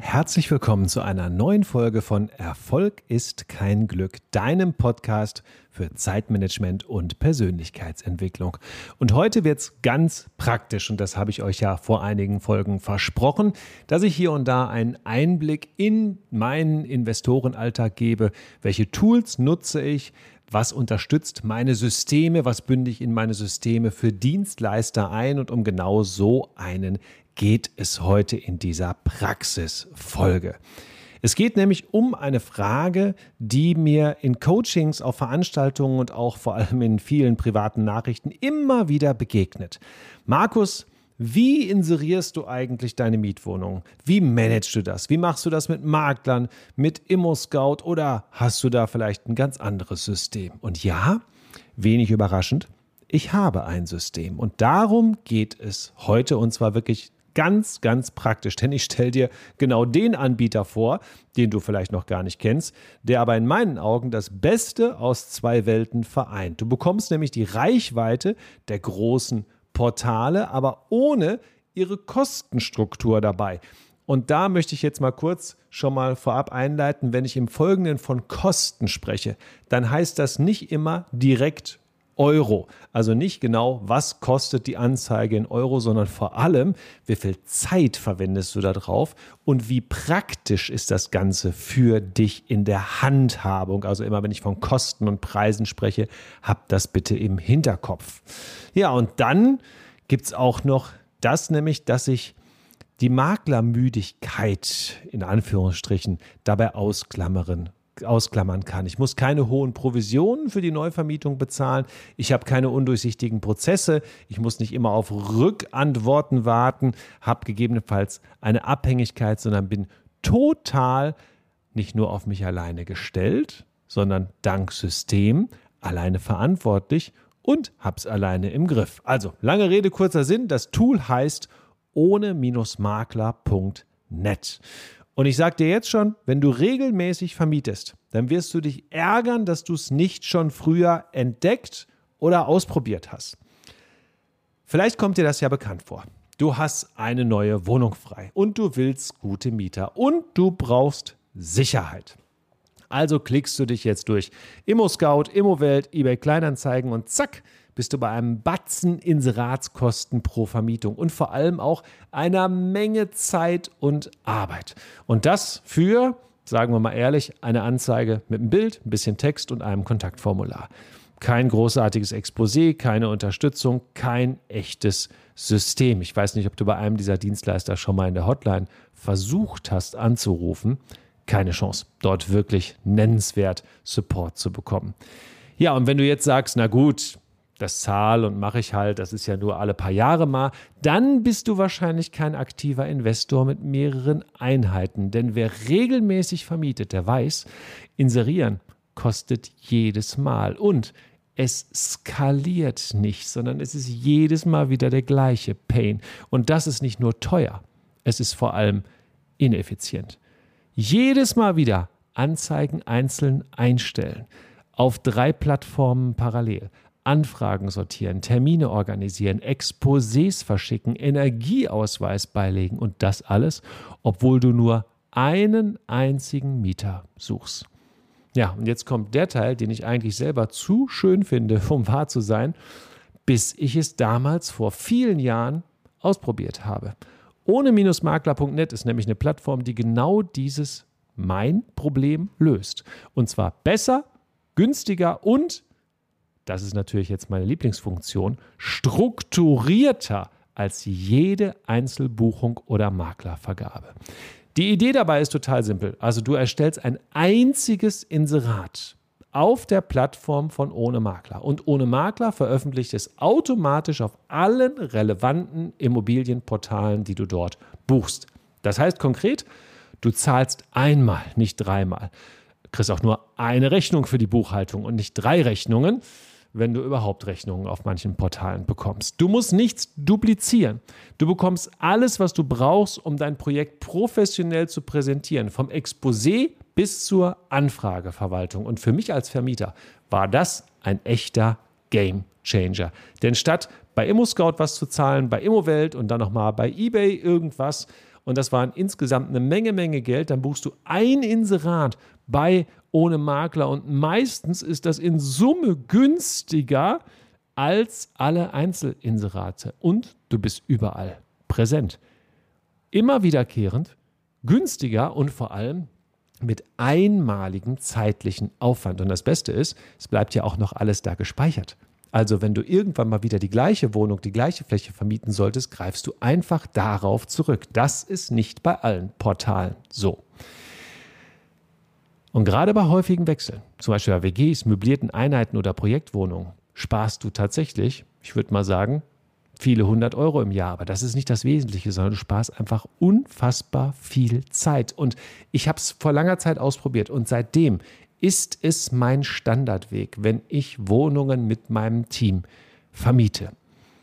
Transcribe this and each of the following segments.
herzlich willkommen zu einer neuen Folge von Erfolg ist kein Glück, deinem Podcast für Zeitmanagement und Persönlichkeitsentwicklung. Und heute wird es ganz praktisch, und das habe ich euch ja vor einigen Folgen versprochen, dass ich hier und da einen Einblick in meinen Investorenalltag gebe. Welche Tools nutze ich? Was unterstützt meine Systeme? Was bünde ich in meine Systeme für Dienstleister ein? Und um genau so einen geht es heute in dieser Praxisfolge. Es geht nämlich um eine Frage, die mir in Coachings, auf Veranstaltungen und auch vor allem in vielen privaten Nachrichten immer wieder begegnet. Markus, wie inserierst du eigentlich deine Mietwohnung? Wie managst du das? Wie machst du das mit Maklern, mit ImmoScout oder hast du da vielleicht ein ganz anderes System? Und ja, wenig überraschend, ich habe ein System und darum geht es heute, und zwar wirklich ganz, ganz praktisch, denn ich stelle dir genau den Anbieter vor, den du vielleicht noch gar nicht kennst, der aber in meinen Augen das Beste aus zwei Welten vereint. Du bekommst nämlich die Reichweite der großen Portale, aber ohne ihre Kostenstruktur dabei. Und da möchte ich jetzt mal kurz schon mal vorab einleiten, wenn ich im Folgenden von Kosten spreche, dann heißt das nicht immer direkt Euro. Also nicht genau, was kostet die Anzeige in Euro, sondern vor allem, wie viel Zeit verwendest du da drauf und wie praktisch ist das Ganze für dich in der Handhabung. Also immer, wenn ich von Kosten und Preisen spreche, hab das bitte im Hinterkopf. Ja, und dann gibt es auch noch das, nämlich, dass ich die Maklermüdigkeit in Anführungsstrichen dabei ausklammern kann. Ich muss keine hohen Provisionen für die Neuvermietung bezahlen. Ich habe keine undurchsichtigen Prozesse. Ich muss nicht immer auf Rückantworten warten, habe gegebenenfalls eine Abhängigkeit, sondern bin total nicht nur auf mich alleine gestellt, sondern dank System alleine verantwortlich und habe es alleine im Griff. Also, lange Rede, kurzer Sinn. Das Tool heißt ohne-makler.net. Und ich sage dir jetzt schon, wenn du regelmäßig vermietest, dann wirst du dich ärgern, dass du es nicht schon früher entdeckt oder ausprobiert hast. Vielleicht kommt dir das ja bekannt vor. Du hast eine neue Wohnung frei und du willst gute Mieter und du brauchst Sicherheit. Also klickst du dich jetzt durch ImmoScout, Immowelt, eBay Kleinanzeigen und zack, bist du bei einem Batzen Inseratskosten pro Vermietung und vor allem auch einer Menge Zeit und Arbeit. Und das für, sagen wir mal ehrlich, eine Anzeige mit einem Bild, ein bisschen Text und einem Kontaktformular. Kein großartiges Exposé, keine Unterstützung, kein echtes System. Ich weiß nicht, ob du bei einem dieser Dienstleister schon mal in der Hotline versucht hast anzurufen. Keine Chance, dort wirklich nennenswert Support zu bekommen. Ja, und wenn du jetzt sagst, na gut, das zahle und mache ich halt, das ist ja nur alle paar Jahre mal, dann bist du wahrscheinlich kein aktiver Investor mit mehreren Einheiten. Denn wer regelmäßig vermietet, der weiß, inserieren kostet jedes Mal und es skaliert nicht, sondern es ist jedes Mal wieder der gleiche Pain. Und das ist nicht nur teuer, es ist vor allem ineffizient. Jedes Mal wieder Anzeigen einzeln einstellen, auf 3 Plattformen parallel. Anfragen sortieren, Termine organisieren, Exposés verschicken, Energieausweis beilegen und das alles, obwohl du nur einen einzigen Mieter suchst. Ja, und jetzt kommt der Teil, den ich eigentlich selber zu schön finde, um wahr zu sein, bis ich es damals vor vielen Jahren ausprobiert habe. Ohne-makler.net ist nämlich eine Plattform, die genau dieses mein Problem löst. Und zwar besser, günstiger und das ist natürlich jetzt meine Lieblingsfunktion, strukturierter als jede Einzelbuchung oder Maklervergabe. Die Idee dabei ist total simpel. Also du erstellst ein einziges Inserat auf der Plattform von Ohne Makler. Und Ohne Makler veröffentlicht es automatisch auf allen relevanten Immobilienportalen, die du dort buchst. Das heißt konkret, du zahlst einmal, nicht dreimal. Du kriegst auch nur eine Rechnung für die Buchhaltung und nicht 3 Rechnungen, wenn du überhaupt Rechnungen auf manchen Portalen bekommst. Du musst nichts duplizieren. Du bekommst alles, was du brauchst, um dein Projekt professionell zu präsentieren. Vom Exposé bis zur Anfrageverwaltung. Und für mich als Vermieter war das ein echter Game Changer. Denn statt bei ImmoScout was zu zahlen, bei Immowelt und dann nochmal bei eBay irgendwas und das waren insgesamt eine Menge Geld, dann buchst du ein Inserat bei Ohne Makler und meistens ist das in Summe günstiger als alle Einzelinserate und du bist überall präsent. Immer wiederkehrend, günstiger und vor allem mit einmaligem zeitlichen Aufwand. Und das Beste ist, es bleibt ja auch noch alles da gespeichert. Also wenn du irgendwann mal wieder die gleiche Wohnung, die gleiche Fläche vermieten solltest, greifst du einfach darauf zurück. Das ist nicht bei allen Portalen so. Und gerade bei häufigen Wechseln, zum Beispiel bei WGs, möblierten Einheiten oder Projektwohnungen, sparst du tatsächlich, ich würde mal sagen, viele 100 Euro im Jahr. Aber das ist nicht das Wesentliche, sondern du sparst einfach unfassbar viel Zeit. Und ich habe es vor langer Zeit ausprobiert und seitdem ist es mein Standardweg, wenn ich Wohnungen mit meinem Team vermiete.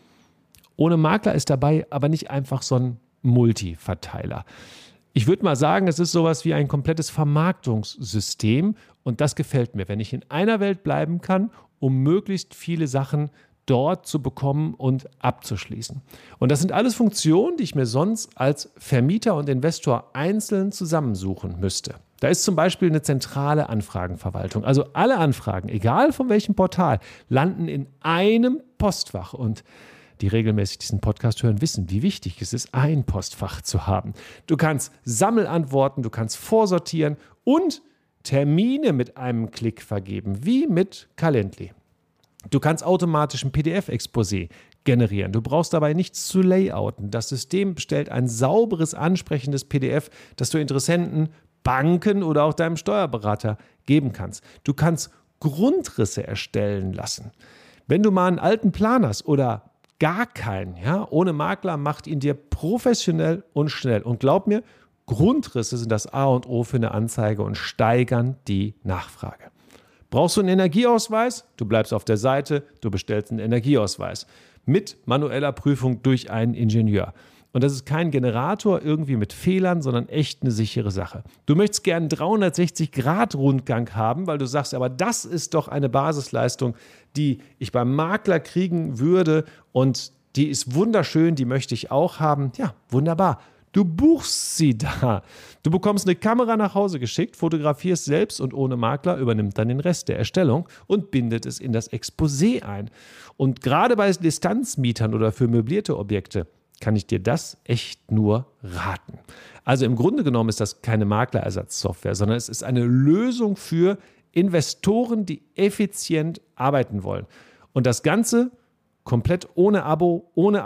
Ohne Makler ist dabei aber nicht einfach so ein Multiverteiler. Ich würde mal sagen, es ist sowas wie ein komplettes Vermarktungssystem und das gefällt mir, wenn ich in einer Welt bleiben kann, um möglichst viele Sachen dort zu bekommen und abzuschließen. Und das sind alles Funktionen, die ich mir sonst als Vermieter und Investor einzeln zusammensuchen müsste. Da ist zum Beispiel eine zentrale Anfragenverwaltung. Also alle Anfragen, egal von welchem Portal, landen in einem Postfach. Und die regelmäßig diesen Podcast hören, wissen, wie wichtig es ist, ein Postfach zu haben. Du kannst Sammelantworten, du kannst vorsortieren und Termine mit einem Klick vergeben, wie mit Calendly. Du kannst automatisch ein PDF-Exposé generieren. Du brauchst dabei nichts zu layouten. Das System stellt ein sauberes, ansprechendes PDF, das du Interessenten, Banken oder auch deinem Steuerberater geben kannst. Du kannst Grundrisse erstellen lassen. Wenn du mal einen alten Plan hast oder gar keinen, ja, ohne Makler macht ihn dir professionell und schnell. Und glaub mir, Grundrisse sind das A und O für eine Anzeige und steigern die Nachfrage. Brauchst du einen Energieausweis? Du bleibst auf der Seite, du bestellst einen Energieausweis. Mit manueller Prüfung durch einen Ingenieur. Und das ist kein Generator irgendwie mit Fehlern, sondern echt eine sichere Sache. Du möchtest gerne einen 360-Grad-Rundgang haben, weil du sagst, aber das ist doch eine Basisleistung, die ich beim Makler kriegen würde und die ist wunderschön, die möchte ich auch haben. Ja, wunderbar. Du buchst sie da. Du bekommst eine Kamera nach Hause geschickt, fotografierst selbst und ohne Makler übernimmt dann den Rest der Erstellung und bindet es in das Exposé ein. Und gerade bei Distanzmietern oder für möblierte Objekte kann ich dir das echt nur raten. Also im Grunde genommen ist das keine Maklerersatzsoftware, sondern es ist eine Lösung für Investoren, die effizient arbeiten wollen. Und das Ganze komplett ohne Abo, ohne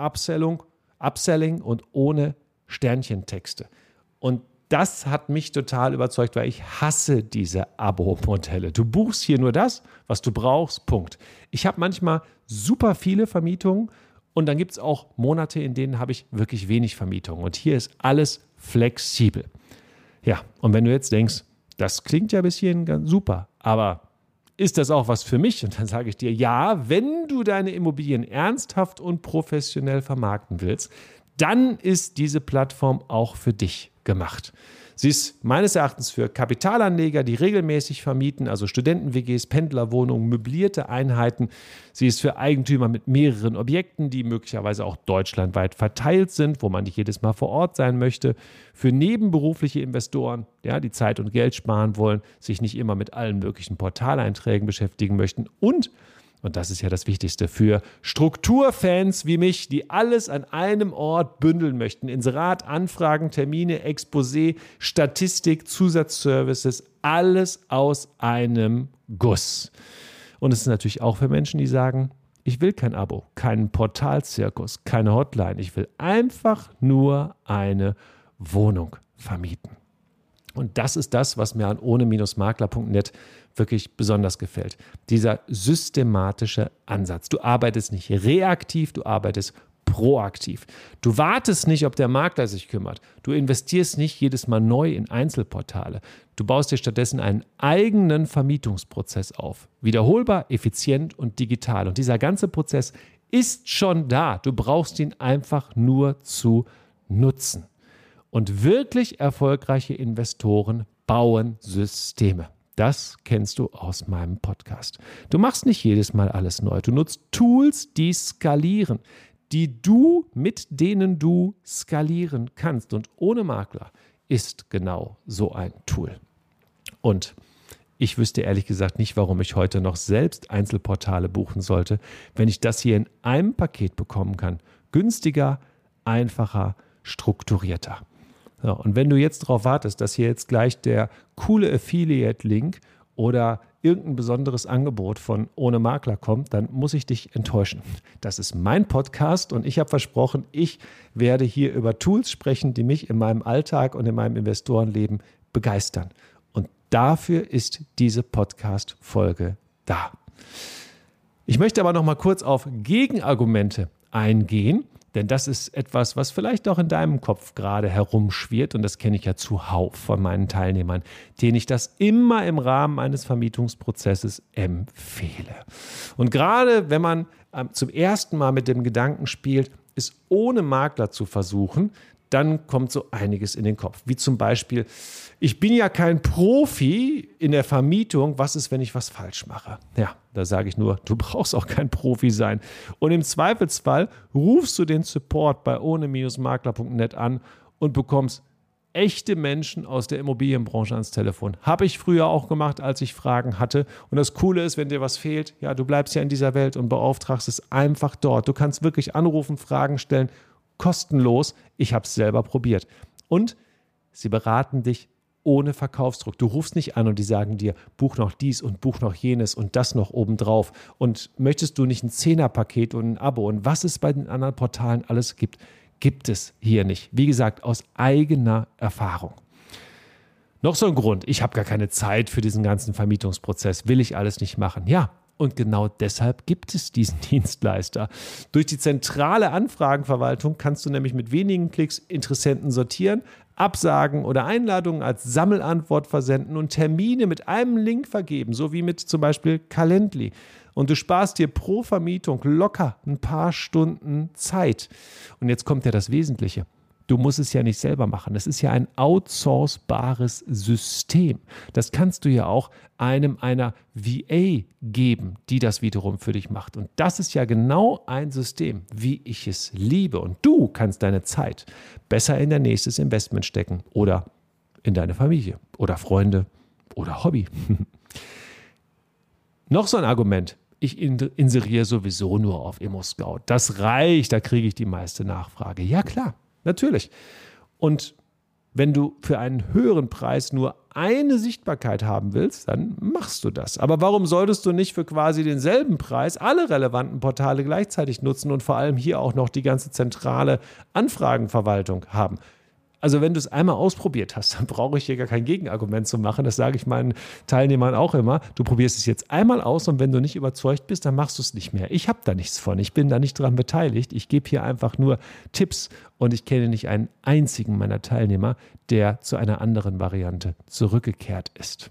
Upselling und ohne Sternchentexte. Und das hat mich total überzeugt, weil ich hasse diese Abo-Modelle. Du buchst hier nur das, was du brauchst, Punkt. Ich habe manchmal super viele Vermietungen und dann gibt es auch Monate, in denen habe ich wirklich wenig Vermietungen. Und hier ist alles flexibel. Ja, und wenn du jetzt denkst, das klingt ja bis hierhin ganz super, aber ist das auch was für mich? Und dann sage ich dir, ja, wenn du deine Immobilien ernsthaft und professionell vermarkten willst, dann ist diese Plattform auch für dich gemacht. Sie ist meines Erachtens für Kapitalanleger, die regelmäßig vermieten, also Studenten-WGs, Pendlerwohnungen, möblierte Einheiten. Sie ist für Eigentümer mit mehreren Objekten, die möglicherweise auch deutschlandweit verteilt sind, wo man nicht jedes Mal vor Ort sein möchte. Für nebenberufliche Investoren, ja, die Zeit und Geld sparen wollen, sich nicht immer mit allen möglichen Portaleinträgen beschäftigen möchten und das ist ja das Wichtigste, für Strukturfans wie mich, die alles an einem Ort bündeln möchten. Inserat, Anfragen, Termine, Exposé, Statistik, Zusatzservices, alles aus einem Guss. Und es ist natürlich auch für Menschen, die sagen, ich will kein Abo, keinen Portalzirkus, keine Hotline. Ich will einfach nur eine Wohnung vermieten. Und das ist das, was mir an ohne-makler.net wirklich besonders gefällt. Dieser systematische Ansatz. Du arbeitest nicht reaktiv, du arbeitest proaktiv. Du wartest nicht, ob der Makler sich kümmert. Du investierst nicht jedes Mal neu in Einzelportale. Du baust dir stattdessen einen eigenen Vermietungsprozess auf. Wiederholbar, effizient und digital. Und dieser ganze Prozess ist schon da. Du brauchst ihn einfach nur zu nutzen. Und wirklich erfolgreiche Investoren bauen Systeme. Das kennst du aus meinem Podcast. Du machst nicht jedes Mal alles neu. Du nutzt Tools, die skalieren, mit denen du skalieren kannst. Und ohne Makler ist genau so ein Tool. Und ich wüsste ehrlich gesagt nicht, warum ich heute noch selbst Einzelportale buchen sollte, wenn ich das hier in einem Paket bekommen kann. Günstiger, einfacher, strukturierter. So, und wenn du jetzt darauf wartest, dass hier jetzt gleich der coole Affiliate-Link oder irgendein besonderes Angebot von Ohne Makler kommt, dann muss ich dich enttäuschen. Das ist mein Podcast und ich habe versprochen, ich werde hier über Tools sprechen, die mich in meinem Alltag und in meinem Investorenleben begeistern. Und dafür ist diese Podcast-Folge da. Ich möchte aber noch mal kurz auf Gegenargumente eingehen, denn das ist etwas, was vielleicht auch in deinem Kopf gerade herumschwirrt und das kenne ich ja zuhauf von meinen Teilnehmern, denen ich das immer im Rahmen eines Vermietungsprozesses empfehle. Und gerade wenn man zum ersten Mal mit dem Gedanken spielt, es ohne Makler zu versuchen, dann kommt so einiges in den Kopf. Wie zum Beispiel, ich bin ja kein Profi in der Vermietung, was ist, wenn ich was falsch mache? Ja, da sage ich nur, du brauchst auch kein Profi sein. Und im Zweifelsfall rufst du den Support bei ohne-makler.net an und bekommst echte Menschen aus der Immobilienbranche ans Telefon. Habe ich früher auch gemacht, als ich Fragen hatte. Und das Coole ist, wenn dir was fehlt, ja, du bleibst ja in dieser Welt und beauftragst es einfach dort. Du kannst wirklich anrufen, Fragen stellen, kostenlos. Ich habe es selber probiert. Und sie beraten dich ohne Verkaufsdruck. Du rufst nicht an und die sagen dir, buch noch dies und buch noch jenes und das noch obendrauf. Und möchtest du nicht ein 10er-Paket und ein Abo und was es bei den anderen Portalen alles gibt, gibt es hier nicht. Wie gesagt, aus eigener Erfahrung. Noch so ein Grund, ich habe gar keine Zeit für diesen ganzen Vermietungsprozess, will ich alles nicht machen. Ja, und genau deshalb gibt es diesen Dienstleister. Durch die zentrale Anfragenverwaltung kannst du nämlich mit wenigen Klicks Interessenten sortieren, Absagen oder Einladungen als Sammelantwort versenden und Termine mit einem Link vergeben, so wie mit zum Beispiel Calendly. Und du sparst dir pro Vermietung locker ein paar Stunden Zeit. Und jetzt kommt ja das Wesentliche. Du musst es ja nicht selber machen. Es ist ja ein outsourcebares System. Das kannst du ja auch einer VA geben, die das wiederum für dich macht. Und das ist ja genau ein System, wie ich es liebe. Und du kannst deine Zeit besser in dein nächstes Investment stecken oder in deine Familie oder Freunde oder Hobby. Noch so ein Argument. Ich inseriere sowieso nur auf ImmoScout. Das reicht, da kriege ich die meiste Nachfrage. Ja klar. Natürlich. Und wenn du für einen höheren Preis nur eine Sichtbarkeit haben willst, dann machst du das. Aber warum solltest du nicht für quasi denselben Preis alle relevanten Portale gleichzeitig nutzen und vor allem hier auch noch die ganze zentrale Anfragenverwaltung haben? Also wenn du es einmal ausprobiert hast, dann brauche ich hier gar kein Gegenargument zu machen. Das sage ich meinen Teilnehmern auch immer. Du probierst es jetzt einmal aus und wenn du nicht überzeugt bist, dann machst du es nicht mehr. Ich habe da nichts von. Ich bin da nicht dran beteiligt. Ich gebe hier einfach nur Tipps und ich kenne nicht einen einzigen meiner Teilnehmer, der zu einer anderen Variante zurückgekehrt ist.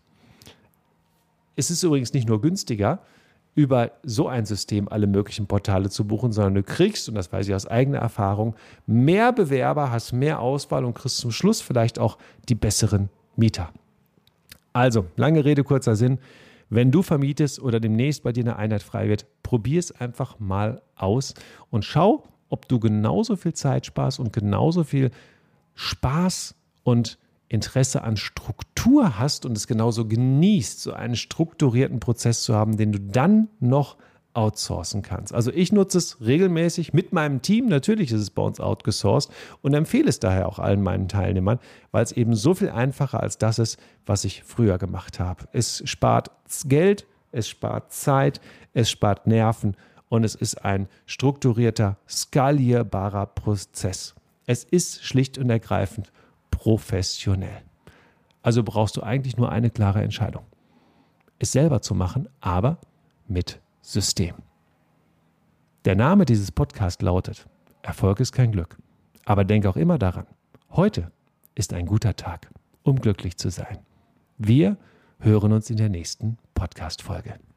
Es ist übrigens nicht nur günstiger, über so ein System alle möglichen Portale zu buchen, sondern du kriegst, und das weiß ich aus eigener Erfahrung, mehr Bewerber, hast mehr Auswahl und kriegst zum Schluss vielleicht auch die besseren Mieter. Also, lange Rede, kurzer Sinn. Wenn du vermietest oder demnächst bei dir eine Einheit frei wird, probier es einfach mal aus und schau, ob du genauso viel Zeit sparst und genauso viel Spaß und Interesse an Struktur hast und es genauso genießt, so einen strukturierten Prozess zu haben, den du dann noch outsourcen kannst. Also ich nutze es regelmäßig mit meinem Team, natürlich ist es bei uns outgesourced und empfehle es daher auch allen meinen Teilnehmern, weil es eben so viel einfacher als das ist, was ich früher gemacht habe. Es spart Geld, es spart Zeit, es spart Nerven und es ist ein strukturierter, skalierbarer Prozess. Es ist schlicht und ergreifend professionell. Also brauchst du eigentlich nur eine klare Entscheidung. Es selber zu machen, aber mit System. Der Name dieses Podcasts lautet: Erfolg ist kein Glück. Aber denk auch immer daran, heute ist ein guter Tag, um glücklich zu sein. Wir hören uns in der nächsten Podcast-Folge.